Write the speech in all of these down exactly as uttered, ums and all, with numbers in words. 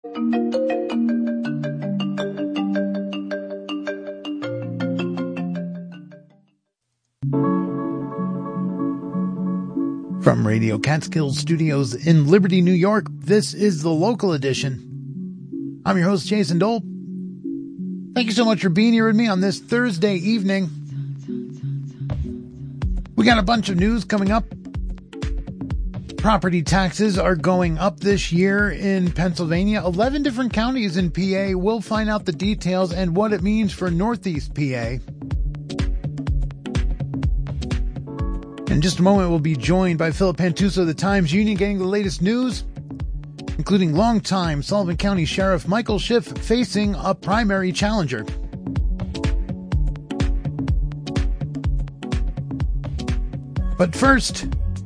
From Radio Catskill Studios in Liberty, New York, this is the Local Edition. I'm your host, Jason Dole. Thank you so much for being here with me on this Thursday evening. We got a bunch of news coming up. Property taxes are going up this year in Pennsylvania. eleven different counties in P A. We'll find out the details and what it means for Northeast P A. In just a moment, we'll be joined by Philip Pantuso of the Times Union, getting the latest news, including longtime Sullivan County Sheriff Michael Schiff facing a primary challenger. But first,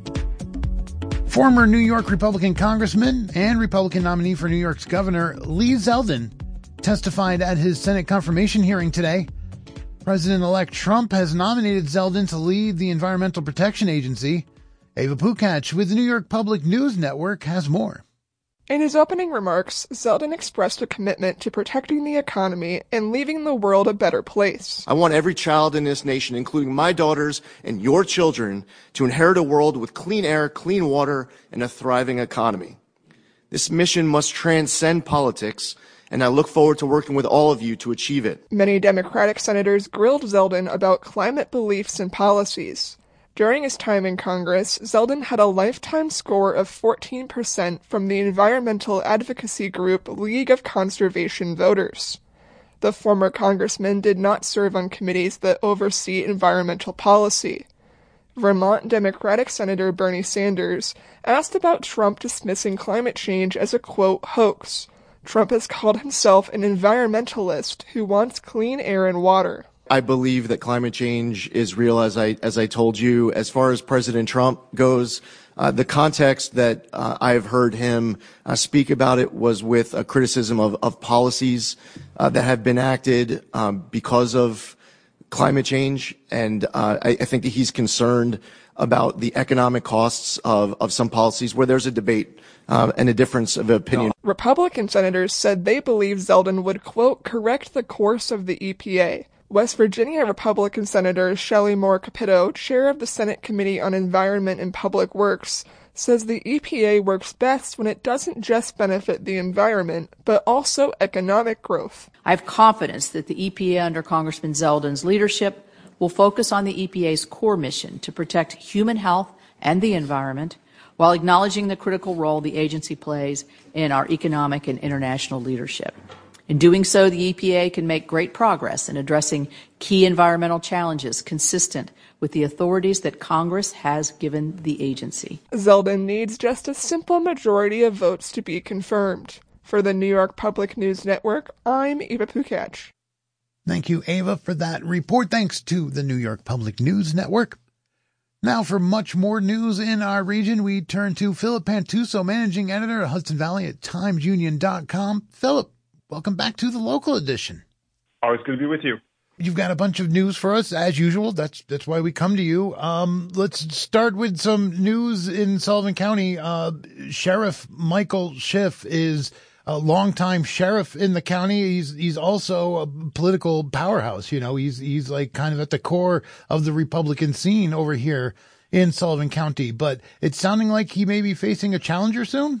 former New York Republican Congressman and Republican nominee for New York's governor, Lee Zeldin, testified at his Senate confirmation hearing today. President-elect Trump has nominated Zeldin to lead the Environmental Protection Agency. Ava Pukach with the New York Public News Network has more. In his opening remarks, Zeldin expressed a commitment to protecting the economy and leaving the world a better place. I want every child in this nation, including my daughters and your children, to inherit a world with clean air, clean water, and a thriving economy. This mission must transcend politics, and I look forward to working with all of you to achieve it. Many Democratic senators grilled Zeldin about climate beliefs and policies. During his time in Congress, Zeldin had a lifetime score of fourteen percent from the environmental advocacy group League of Conservation Voters. The former congressman did not serve on committees that oversee environmental policy. Vermont Democratic Senator Bernie Sanders asked about Trump dismissing climate change as a, quote, hoax. Trump has called himself an environmentalist who wants clean air and water. I believe that climate change is real, as I as I told you. As far as President Trump goes, uh, the context that uh, I have heard him uh, speak about it was with a criticism of, of policies uh, that have been acted um, because of climate change. And uh, I, I think that he's concerned about the economic costs of, of some policies where there's a debate uh, and a difference of opinion. Republican senators said they believe Zeldin would, quote, correct the course of the E P A. West Virginia Republican Senator Shelley Moore Capito, chair of the Senate Committee on Environment and Public Works, says the E P A works best when it doesn't just benefit the environment, but also economic growth. I have confidence that the E P A under Congressman Zeldin's leadership will focus on the E P A's core mission to protect human health and the environment, while acknowledging the critical role the agency plays in our economic and international leadership. In doing so, the E P A can make great progress in addressing key environmental challenges consistent with the authorities that Congress has given the agency. Zeldin needs just a simple majority of votes to be confirmed. For the New York Public News Network, I'm Eva Pukach. Thank you, Ava, for that report. Thanks to the New York Public News Network. Now, for much more news in our region, we turn to Philip Pantuso, managing editor of Hudson Valley at times union dot com. Philip, welcome back to the Local Edition. Always good to be with you. You've got a bunch of news for us, as usual. That's that's why we come to you. Um, let's start with some news in Sullivan County. Uh, Sheriff Michael Schiff is a longtime sheriff in the county. He's he's also a political powerhouse. You know, he's he's like kind of at the core of the Republican scene over here in Sullivan County. But it's sounding like he may be facing a challenger soon.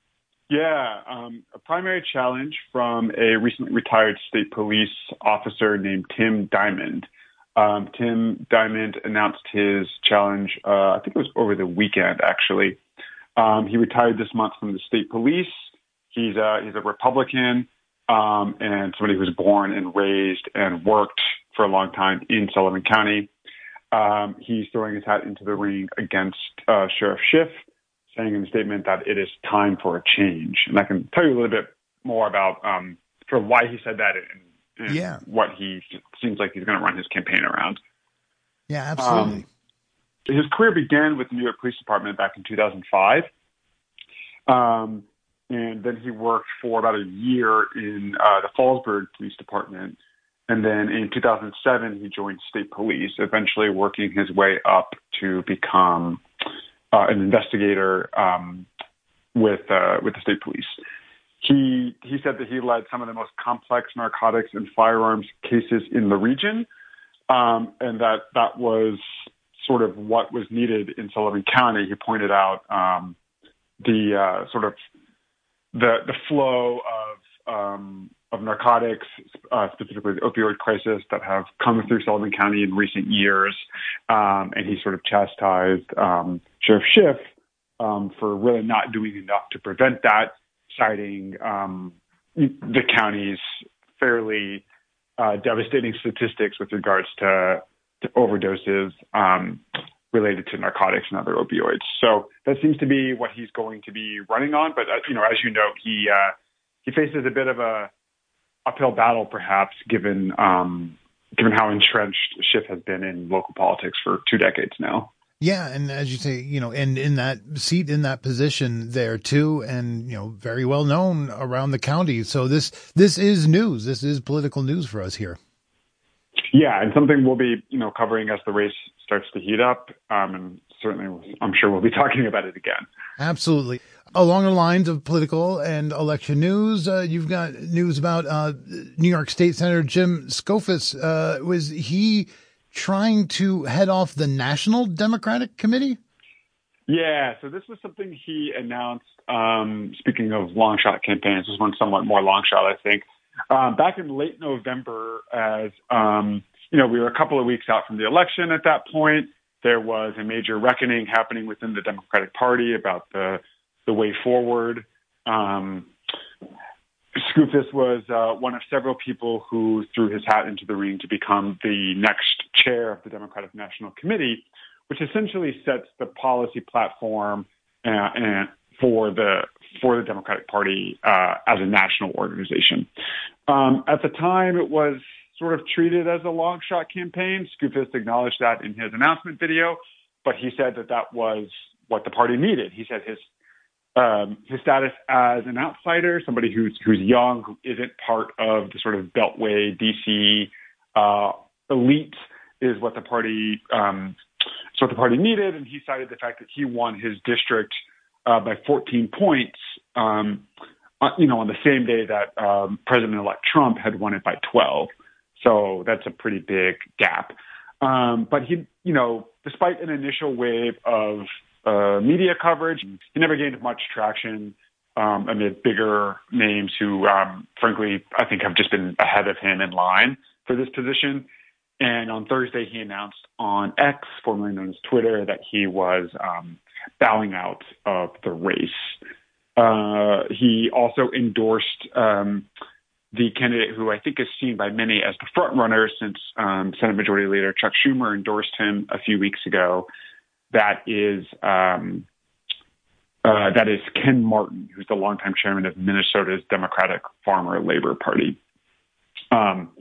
Yeah, um, a primary challenge from a recently retired state police officer named Tim Diamond. Um, Tim Diamond announced his challenge, uh, I think it was over the weekend, actually. Um, he retired this month from the state police. He's a, he's a Republican um, and somebody who was born and raised and worked for a long time in Sullivan County. Um, he's throwing his hat into the ring against uh, Sheriff Schiff, saying in the statement that it is time for a change. And I can tell you a little bit more about um, sort of why he said that and, and yeah. what he seems like he's going to run his campaign around. Yeah, absolutely. Um, his career began with the New York Police Department back in two thousand five. Um, and then he worked for about a year in uh, the Fallsburg Police Department. And then in two thousand seven, he joined state police, eventually working his way up to become Uh, an investigator um, with uh, with the state police. he he said that he led some of the most complex narcotics and firearms cases in the region, um, and that that was sort of what was needed in Sullivan County. He pointed out um, the uh, sort of the the flow of um, of narcotics, uh, specifically the opioid crisis, that have come through Sullivan County in recent years, um, and he sort of chastised um, Sheriff Schiff um, for really not doing enough to prevent that, citing um, the county's fairly uh, devastating statistics with regards to, to overdoses um, related to narcotics and other opioids. So that seems to be what he's going to be running on. But, uh, you know, as you note, he uh, he faces a bit of a uphill battle, perhaps, given um, given how entrenched Schiff has been in local politics for two decades now. Yeah, and as you say, you know, and in that seat, in that position there too, and, you know, very well known around the county. So this this is news. This is political news for us here. Yeah, and something we'll be, you know, covering as the race starts to heat up. Um, and certainly, I'm sure we'll be talking about it again. Absolutely. Along the lines of political and election news, uh, you've got news about uh, New York State Senator Jim Skoufis. Uh, was he trying to head off the National Democratic Committee? Yeah, so this was something he announced, um, speaking of long shot campaigns, this one somewhat more long shot, I think, um, back in late November, as, um, you know, we were a couple of weeks out from the election at that point. There was a major reckoning happening within the Democratic Party about the, the way forward. Um, Skoufis was uh, one of several people who threw his hat into the ring to become the next chair of the Democratic National Committee, which essentially sets the policy platform uh, and for the for the Democratic Party uh, as a national organization. Um, at the time, it was sort of treated as a long shot campaign. Skoufis acknowledged that in his announcement video, but he said that that was what the party needed. He said his Um, his status as an outsider, somebody who's who's young, who isn't part of the sort of Beltway D C uh, elite, is what the party um, is what the party needed. And he cited the fact that he won his district uh, by fourteen points, um, uh, you know, on the same day that um, President-elect Trump had won it by twelve. So that's a pretty big gap. Um, but he, you know, despite an initial wave of Uh, media coverage, he never gained much traction um, amid bigger names who, um, frankly, I think have just been ahead of him in line for this position. And on Thursday, he announced on X, formerly known as Twitter, that he was um, bowing out of the race. Uh, he also endorsed um, the candidate who I think is seen by many as the front runner, since um, Senate Majority Leader Chuck Schumer endorsed him a few weeks ago. That is um, uh, that is Ken Martin, who's the longtime chairman of Minnesota's Democratic Farmer Labor Party. Um,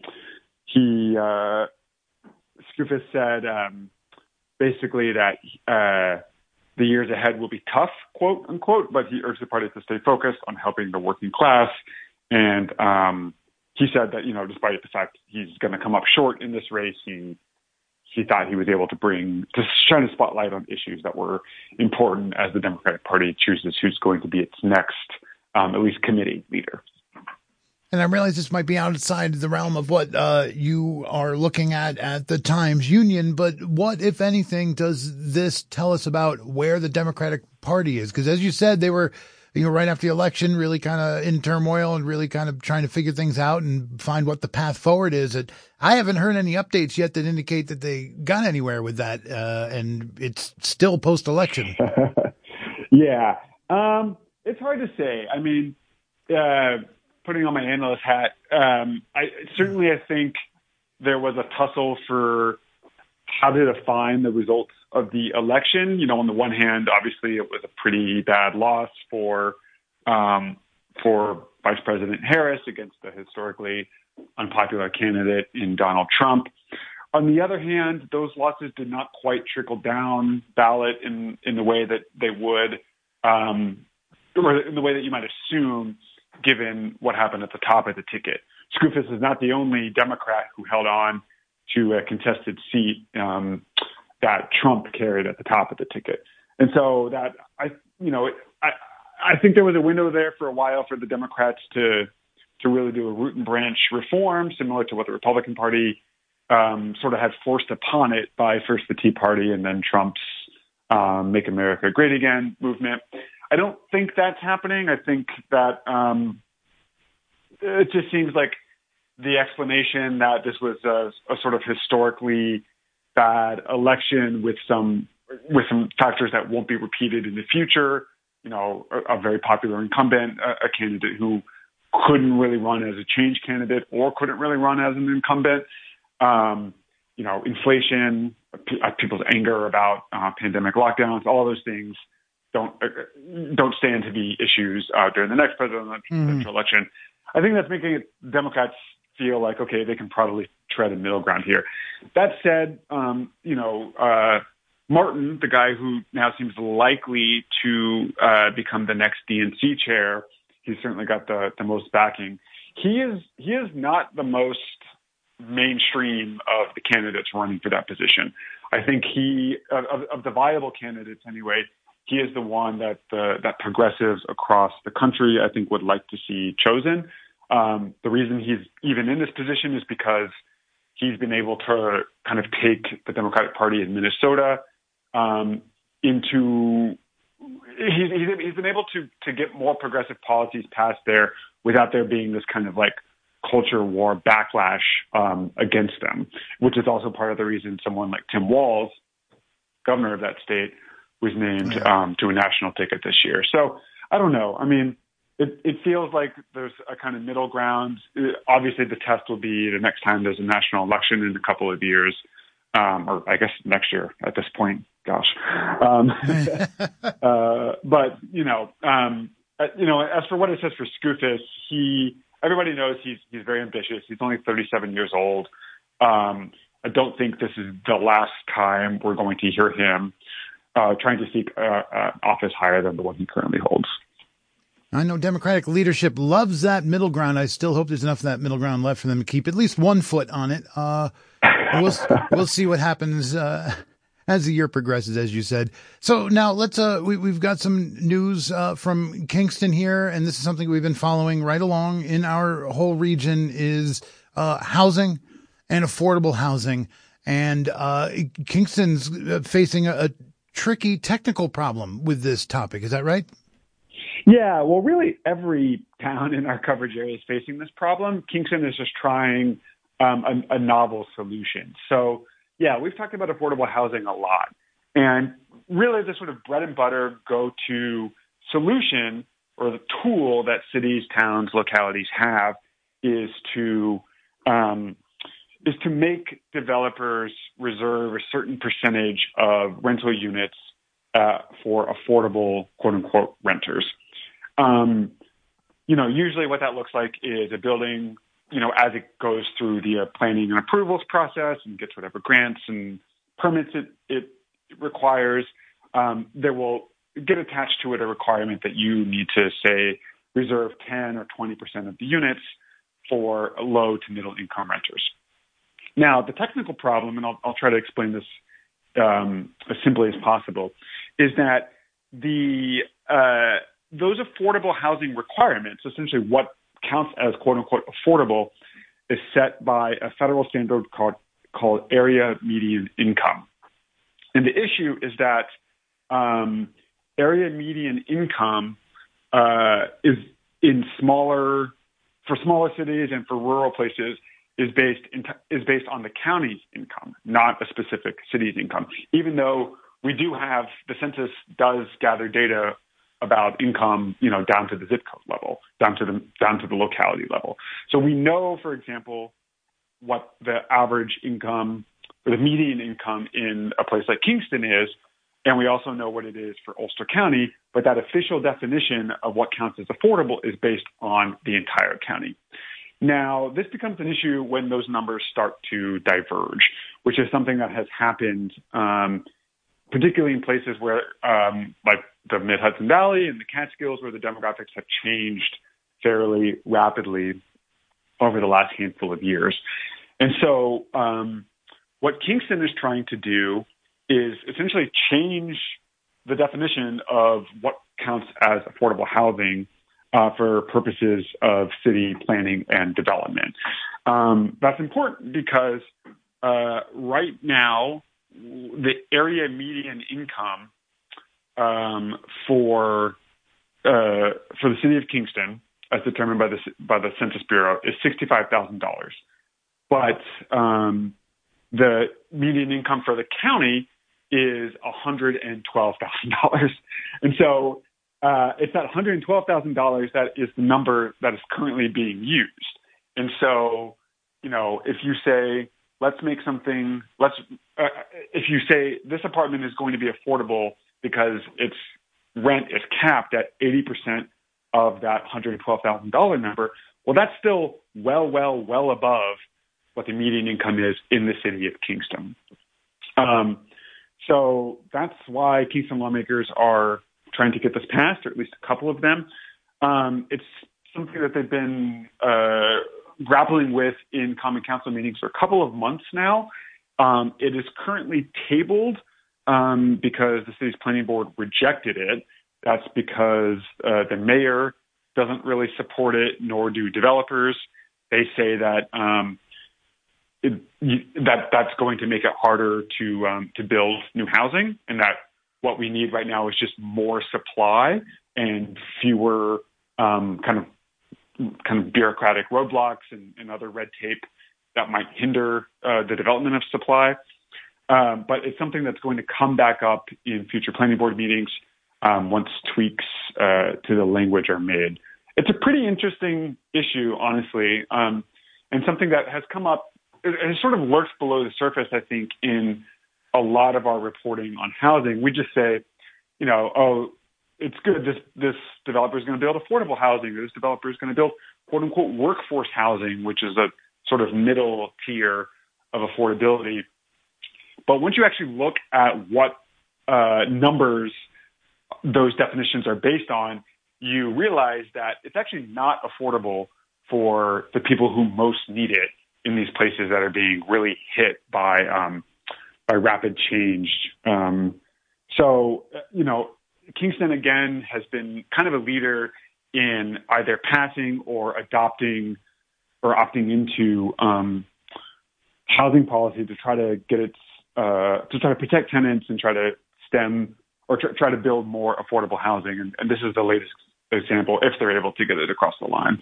he uh, Skoufis said um, basically that uh, the years ahead will be tough, quote unquote, but he urged the party to stay focused on helping the working class. And um, he said that, you know, despite the fact he's going to come up short in this race, he he thought he was able to bring, to shine a spotlight on issues that were important as the Democratic Party chooses who's going to be its next, um, at least committee leader. And I realize this might be outside the realm of what uh, you are looking at at the Times Union, but what, if anything, does this tell us about where the Democratic Party is? Because as you said, they were, you know, right after the election, really kind of in turmoil and really kind of trying to figure things out and find what the path forward is. And I haven't heard any updates yet that indicate that they got anywhere with that, uh, and it's still post-election. Yeah. Um, it's hard to say. I mean, uh, putting on my analyst hat, um, I certainly I think there was a tussle for how to define the results of the election. You know, on the one hand, obviously it was a pretty bad loss for um, for Vice President Harris against the historically unpopular candidate in Donald Trump. On the other hand, those losses did not quite trickle down ballot in, in the way that they would, um, or in the way that you might assume, given what happened at the top of the ticket. Skoufis is not the only Democrat who held on to a contested seat um, that Trump carried at the top of the ticket. And so that, I, you know, I, I think there was a window there for a while for the Democrats to to really do a root and branch reform, similar to what the Republican Party um, sort of had forced upon it by first the Tea Party and then Trump's um, Make America Great Again movement. I don't think that's happening. I think that um, it just seems like the explanation that this was a, a sort of historically bad election with some with some factors that won't be repeated in the future. You know, a, a very popular incumbent, a, a candidate who couldn't really run as a change candidate or couldn't really run as an incumbent. Um, you know, inflation, p- people's anger about uh, pandemic lockdowns, all those things don't uh, don't stand to be issues uh, during the next presidential mm-hmm. election. I think that's making it, Democrats feel like, okay, they can probably tread a middle ground here. That said, um, you know, uh, Martin, the guy who now seems likely to uh, become the next D N C chair, he's certainly got the, the most backing. He is he is not the most mainstream of the candidates running for that position. I think he, of, of the viable candidates anyway, he is the one that the, that progressives across the country, I think, would like to see chosen. Um, the reason he's even in this position is because he's been able to kind of take the Democratic Party in Minnesota um, into he's, he's, he's been able to to get more progressive policies passed there without there being this kind of like culture war backlash um, against them, which is also part of the reason someone like Tim Walz, governor of that state, was named um, to a national ticket this year. So I don't know. I mean, it, it feels like there's a kind of middle ground. It, obviously, the test will be the next time there's a national election in a couple of years, um, or I guess next year at this point. Gosh. Um, uh, but, you know, um, you know, as for what it says for Skoufis, he, everybody knows he's, he's very ambitious. He's only thirty-seven years old. Um, I don't think this is the last time we're going to hear him uh, trying to seek uh, uh, office higher than the one he currently holds. I know Democratic leadership loves that middle ground. I still hope there's enough of that middle ground left for them to keep at least one foot on it. Uh, we'll we'll see what happens uh, as the year progresses, as you said. So now let's uh, we, we've got some news uh, from Kingston here, and this is something we've been following right along in our whole region is uh, housing and affordable housing. And uh, Kingston's facing a, a tricky technical problem with this topic. Is that right? Yeah, well, really every town in our coverage area is facing this problem. Kingston is just trying um, a, a novel solution. So, yeah, we've talked about affordable housing a lot. And really the sort of bread and butter go-to solution or the tool that cities, towns, localities have is to um, is to make developers reserve a certain percentage of rental units uh, for affordable, quote-unquote, renters. Um, you know, usually what that looks like is a building, you know, as it goes through the uh, planning and approvals process and gets whatever grants and permits it, it requires, um, there will get attached to it a requirement that you need to, say, reserve ten or twenty percent of the units for low to middle income renters. Now, the technical problem, and I'll, I'll try to explain this um, as simply as possible, is that the uh, those affordable housing requirements, essentially what counts as quote-unquote affordable, is set by a federal standard called, called area median income. And the issue is that um, area median income uh, is in smaller, for smaller cities and for rural places, is based in, is based on the county's income, not a specific city's income, even though we do have, the census does gather data about income, you know, down to the zip code level, down to the down to the locality level. So we know, for example, what the average income or the median income in a place like Kingston is, and we also know what it is for Ulster County, but that official definition of what counts as affordable is based on the entire county. Now, this becomes an issue when those numbers start to diverge, which is something that has happened um, particularly in places where, um, like the Mid-Hudson Valley and the Catskills, where the demographics have changed fairly rapidly over the last handful of years. And so um, what Kingston is trying to do is essentially change the definition of what counts as affordable housing uh, for purposes of city planning and development. Um, that's important because uh, right now, the area median income um, for uh, for the city of Kingston, as determined by the by the Census Bureau, is sixty-five thousand dollars. But um, the median income for the county is one hundred twelve thousand dollars. And so uh, it's that one hundred twelve thousand dollars that is the number that is currently being used. And so, you know, if you say, let's make something, let's, uh, if you say this apartment is going to be affordable because its rent is capped at eighty percent of that one hundred twelve thousand dollars number, well, that's still well, well, well above what the median income is in the city of Kingston. Um, so that's why Kingston lawmakers are trying to get this passed, or at least a couple of them. Um, it's something that they've been uh, grappling with in Common Council meetings for a couple of months now. Um, it is currently tabled um, because the city's planning board rejected it. That's because uh, the mayor doesn't really support it, nor do developers. They say that um, it, that that's going to make it harder to um, to build new housing, and that what we need right now is just more supply and fewer um, kind of kind of bureaucratic roadblocks and, and other red tape that might hinder uh, the development of supply. Um, but it's something that's going to come back up in future planning board meetings um, once tweaks uh, to the language are made. It's a pretty interesting issue, honestly, um, and something that has come up. It, it sort of lurks below the surface, I think, in a lot of our reporting on housing. We just say, you know, oh, it's good. This this developer is going to build affordable housing. Or this developer is going to build quote unquote workforce housing, which is a sort of middle tier of affordability. But once you actually look at what uh, numbers those definitions are based on, you realize that it's actually not affordable for the people who most need it in these places that are being really hit by um, by rapid change. Um, so, you know, Kingston, again, has been kind of a leader in either passing or adopting or opting into um, housing policy to try to get its, uh, to try to protect tenants and try to stem or tr- try to build more affordable housing. And, and this is the latest example, if they're able to get it across the line.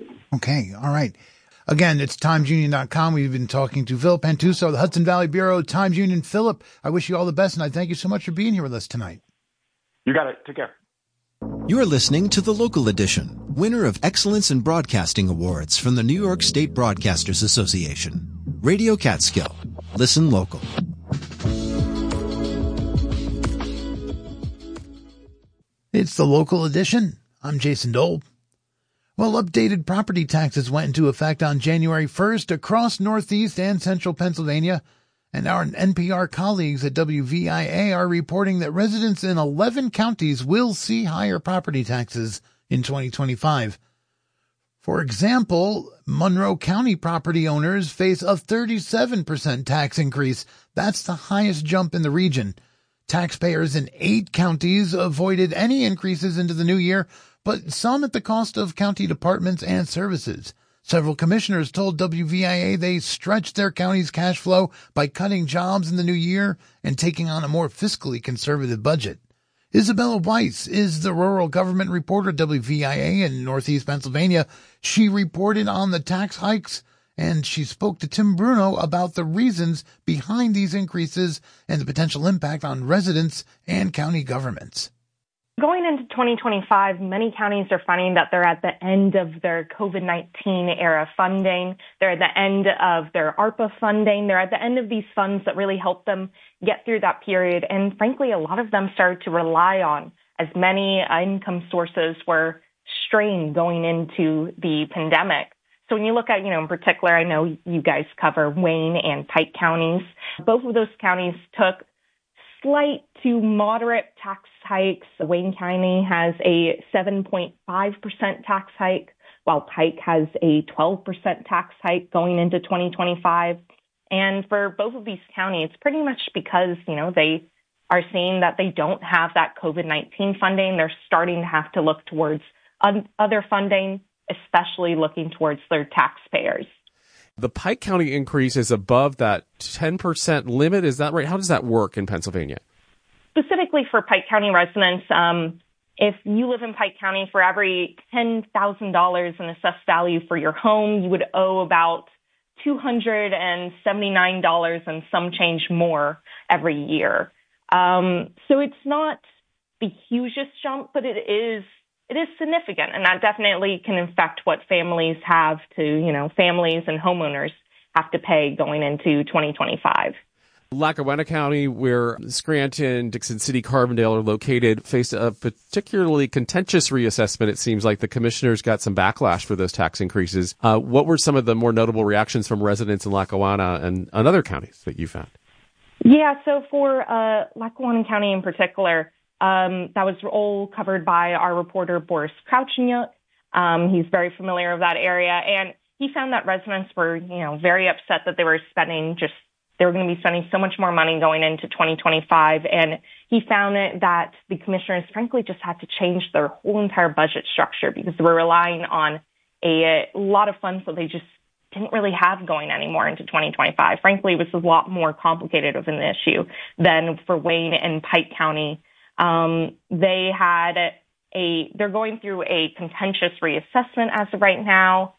Okay. All right. Again, it's times union dot com. We've been talking to Philip Pantuso, the Hudson Valley Bureau, Times Union. Philip, I wish you all the best, and I thank you so much for being here with us tonight. You got it. Take care. You're listening to The Local Edition, winner of Excellence in Broadcasting Awards from the New York State Broadcasters Association. Radio Catskill. Listen local. It's The Local Edition. I'm Jason Dole. Well, updated property taxes went into effect on January first across Northeast and Central Pennsylvania, and our N P R colleagues at W V I A are reporting that residents in eleven counties will see higher property taxes in twenty twenty-five. For example, Monroe County property owners face a thirty-seven percent tax increase. That's the highest jump in the region. Taxpayers in eight counties avoided any increases into the new year, but some at the cost of county departments and services. Several commissioners told W V I A they stretched their county's cash flow by cutting jobs in the new year and taking on a more fiscally conservative budget. Isabella Weiss is the rural government reporter at W V I A in Northeast Pennsylvania. She reported on the tax hikes, and she spoke to Tim Bruno about the reasons behind these increases and the potential impact on residents and county governments. Going into twenty twenty-five, many counties are finding that they're at the end of their COVID nineteen era funding. They're at the end of their ARPA funding. They're at the end of these funds that really help them get through that period. And frankly, a lot of them started to rely on as many income sources were strained going into the pandemic. So when you look at, you know, in particular, I know you guys cover Wayne and Pike counties. Both of those counties took slight to moderate tax hikes. Wayne County has a seven point five percent tax hike, while Pike has a twelve percent tax hike going into twenty twenty-five. And for both of these counties, it's pretty much because, you know, they are seeing that they don't have that COVID nineteen funding. They're starting to have to look towards other funding, especially looking towards their taxpayers. The Pike County increase is above that ten percent limit. Is that right? How does that work in Pennsylvania? Specifically for Pike County residents, um, if you live in Pike County, for every ten thousand dollars in assessed value for your home, you would owe about two hundred seventy-nine dollars and some change more every year. Um, so it's not the hugest jump, but it is it is significant, and that definitely can affect what families have to, you know, families and homeowners have to pay going into twenty twenty-five. Lackawanna County, where Scranton, Dixon City, Carbondale are located, faced a particularly contentious reassessment. It seems like the commissioners got some backlash for those tax increases. Uh, what were some of the more notable reactions from residents in Lackawanna and, and other counties that you found? Yeah, so for uh, Lackawanna County in particular, um, that was all covered by our reporter, Boris Kraucheniuk. Um, he's very familiar with that area, and he found that residents were, you know, very upset that they were spending just They were going to be spending so much more money going into twenty twenty-five. And he found it that the commissioners, frankly, just had to change their whole entire budget structure because they were relying on a, a lot of funds that they just didn't really have going anymore into twenty twenty-five. Frankly, it was a lot more complicated of an issue than for Wayne and Pike County. Um, they had a, they're going through a contentious reassessment as of right now.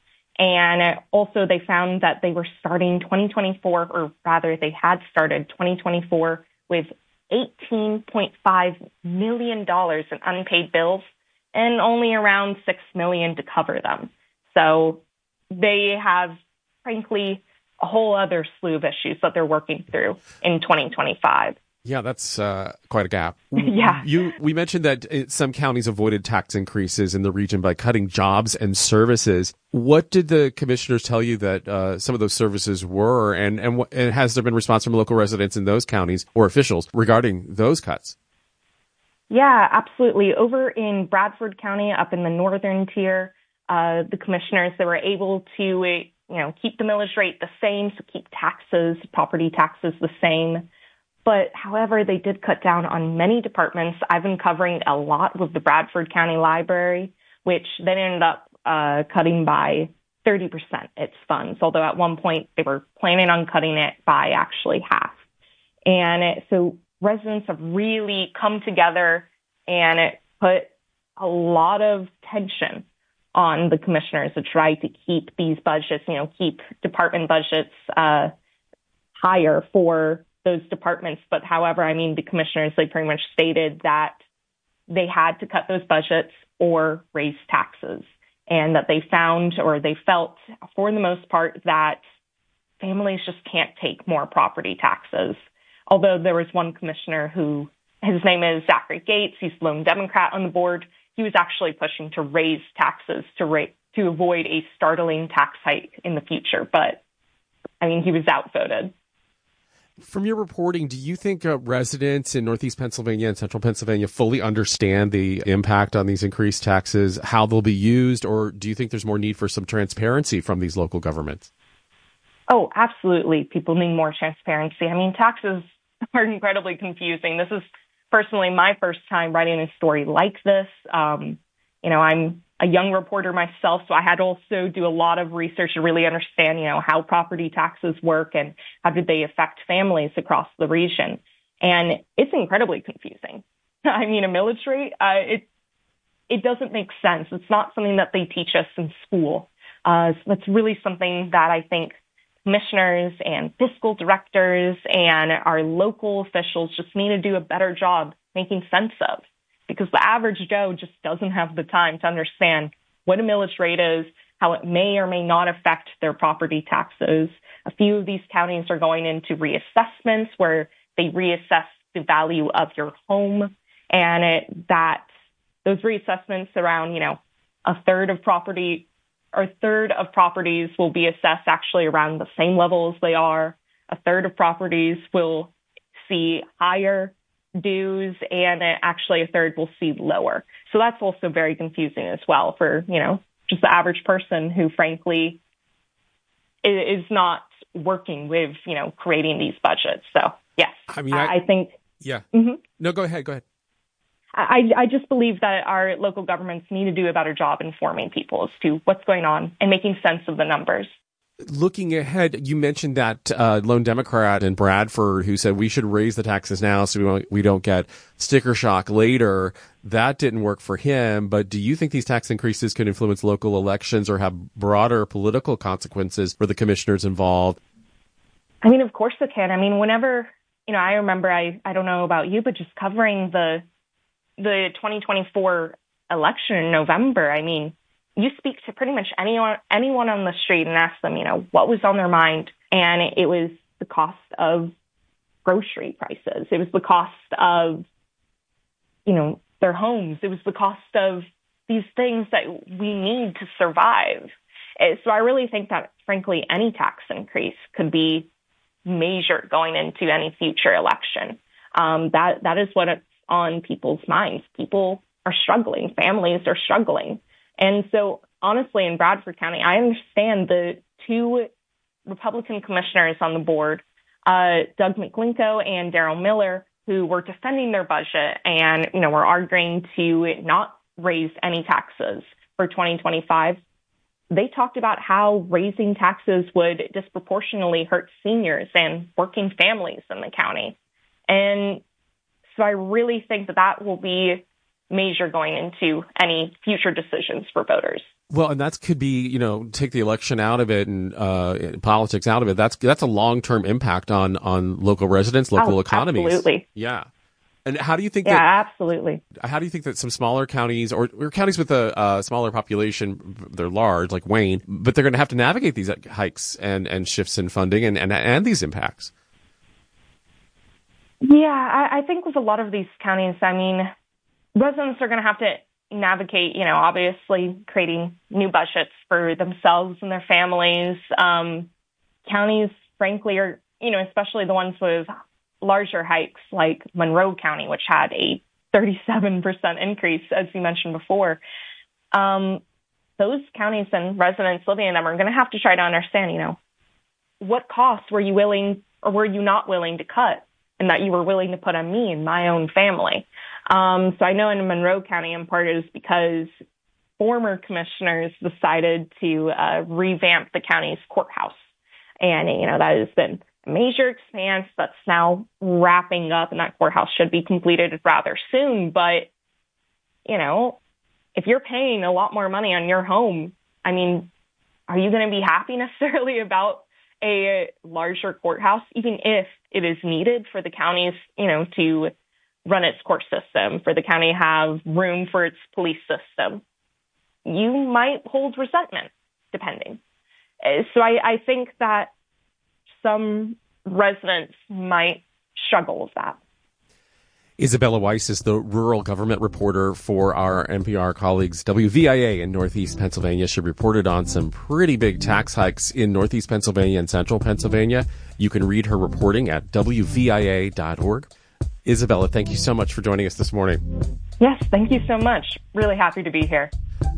And also they found that they were starting twenty twenty-four, or rather they had started twenty twenty-four with eighteen point five million dollars in unpaid bills and only around six million dollars to cover them. So they have, frankly, a whole other slew of issues that they're working through in twenty twenty-five. Yeah, that's uh, quite a gap. Yeah. You, we mentioned that some counties avoided tax increases in the region by cutting jobs and services. What did the commissioners tell you that uh, some of those services were, and, and, and has there been response from local residents in those counties or officials regarding those cuts? Yeah, absolutely. Over in Bradford County, up in the northern tier, uh, the commissioners, they were able to, you know, keep the millage rate the same, so keep taxes, property taxes the same. But however, they did cut down on many departments. I've been covering a lot with the Bradford County Library, which then ended up uh, cutting by thirty percent its funds, although at one point they were planning on cutting it by actually half. And it, so residents have really come together and it put a lot of tension on the commissioners to try to keep these budgets, you know, keep department budgets uh, higher for those departments. But however, I mean, the commissioners, they pretty much stated that they had to cut those budgets or raise taxes, and that they found, or they felt for the most part, that families just can't take more property taxes. Although there was one commissioner who, his name is Zachary Gates, he's the lone Democrat on the board. He was actually pushing to raise taxes to ra- to avoid a startling tax hike in the future. But I mean, he was outvoted. From your reporting, do you think uh, residents in Northeast Pennsylvania and Central Pennsylvania fully understand the impact on these increased taxes, how they'll be used, or do you think there's more need for some transparency from these local governments? Oh, absolutely. People need more transparency. I mean, taxes are incredibly confusing. This is personally my first time writing a story like this. Um, you know, I'm a young reporter myself, so I had to also do a lot of research to really understand, you know, how property taxes work and how did they affect families across the region. And it's incredibly confusing. I mean, a millage rate, uh, it it doesn't make sense. It's not something that they teach us in school. Uh, so that's really something that I think commissioners and fiscal directors and our local officials just need to do a better job making sense of. Because the average Joe just doesn't have the time to understand what a millage rate is, how it may or may not affect their property taxes. A few of these counties are going into reassessments where they reassess the value of your home, and it, that those reassessments around, you know, a third of property or a third of properties will be assessed actually around the same level as they are. A third of properties will see higher dues, and actually a third will see lower. So that's also very confusing as well for, you know, just the average person who frankly is not working with, you know, creating these budgets. So yes, I mean, I, I think Yeah. Mm-hmm. No, go ahead. Go ahead. I, I just believe that our local governments need to do a better job informing people as to what's going on and making sense of the numbers. Looking ahead, you mentioned that uh, lone Democrat in Bradford who said we should raise the taxes now so we won't, we don't get sticker shock later. That didn't work for him. But do you think these tax increases could influence local elections or have broader political consequences for the commissioners involved? I mean, of course it can. I mean, whenever, you know, I remember, I, I don't know about you, but just covering the the twenty twenty-four election in November, I mean, you speak to pretty much anyone anyone on the street and ask them, you know, what was on their mind. And it was the cost of grocery prices. It was the cost of, you know, their homes. It was the cost of these things that we need to survive. So I really think that, frankly, any tax increase could be measured going into any future election. Um, that that is what it's on people's minds. People are struggling. Families are struggling. And so, honestly, in Bradford County, I understand the two Republican commissioners on the board, uh, Doug McLinko and Daryl Miller, who were defending their budget and, you know, were arguing to not raise any taxes for twenty twenty-five. They talked about how raising taxes would disproportionately hurt seniors and working families in the county. And so I really think that that will be major going into any future decisions for voters. Well, and that could be, you know, take the election out of it and uh, politics out of it. That's that's a long-term impact on on local residents, local oh, economies. Absolutely. Yeah. And how do you think yeah, that? Yeah, absolutely. How do you think that some smaller counties or, or counties with a uh, smaller population, they're large, like Wayne, but they're going to have to navigate these hikes and, and shifts in funding and, and, and these impacts? Yeah, I, I think with a lot of these counties, I mean, residents are going to have to navigate, you know, obviously creating new budgets for themselves and their families. Um, counties, frankly, are, you know, especially the ones with larger hikes like Monroe County, which had a thirty-seven percent increase, as you mentioned before. Um, those counties and residents living in them are going to have to try to understand, you know, what costs were you willing or were you not willing to cut and that you were willing to put on me and my own family. Um, so I know in Monroe County, in part, is because former commissioners decided to uh, revamp the county's courthouse. And, you know, that has been a major expanse that's now wrapping up, and that courthouse should be completed rather soon. But, you know, if you're paying a lot more money on your home, I mean, are you going to be happy necessarily about a larger courthouse, even if it is needed for the counties, you know, to run its court system, for the county to have room for its police system? You might hold resentment, depending. So I, I think that some residents might struggle with that. Isabella Weiss is the rural government reporter for our N P R colleagues W V I A in Northeast Pennsylvania. She reported on some pretty big tax hikes in Northeast Pennsylvania and Central Pennsylvania. You can read her reporting at W V I A dot org. Isabella, thank you so much for joining us this morning. Yes, thank you so much. Really happy to be here.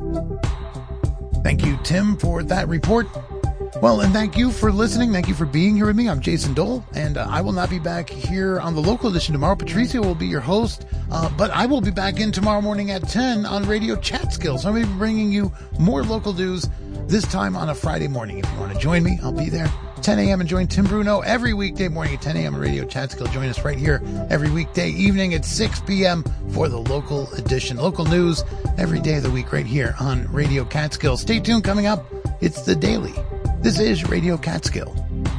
Thank you, Tim, for that report. Well, and thank you for listening. Thank you for being here with me. I'm Jason Dole, and uh, I will not be back here on the local edition tomorrow. Patricia will be your host, uh, but I will be back in tomorrow morning at ten on Radio Chat Skills. I'm going to be bringing you more local news, this time on a Friday morning. If you want to join me, I'll be there ten a.m. and join Tim Bruno every weekday morning at ten a.m. on Radio Chat Skills. Join us right here every weekday evening at six p.m. for the local edition. Local news every day of the week right here on Radio Catskill. Stay tuned. Coming up, it's The Daily. This is Radio Catskill.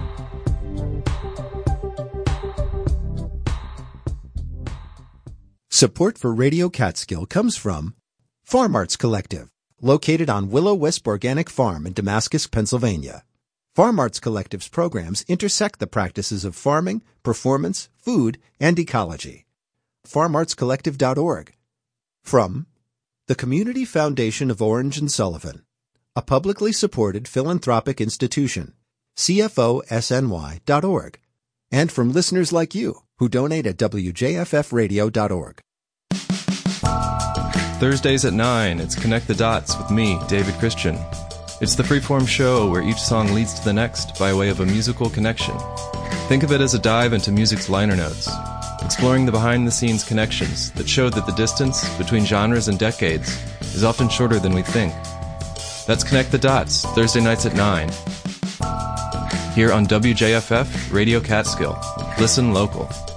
Support for Radio Catskill comes from Farm Arts Collective, located on Willow Wisp Organic Farm in Damascus, Pennsylvania. Farm Arts Collective's programs intersect the practices of farming, performance, food, and ecology. farm arts collective dot org. From the Community Foundation of Orange and Sullivan, a publicly supported philanthropic institution, C F O S N Y dot org. And from listeners like you who donate at W J F F radio dot org. Thursdays at nine, it's Connect the Dots with me, David Christian. It's the freeform show where each song leads to the next by way of a musical connection. Think of it as a dive into music's liner notes. exploring the behind-the-scenes connections that show that the distance between genres and decades is often shorter than we think. That's Connect the Dots, Thursday nights at nine. Here on W J F F Radio Catskill. Listen local.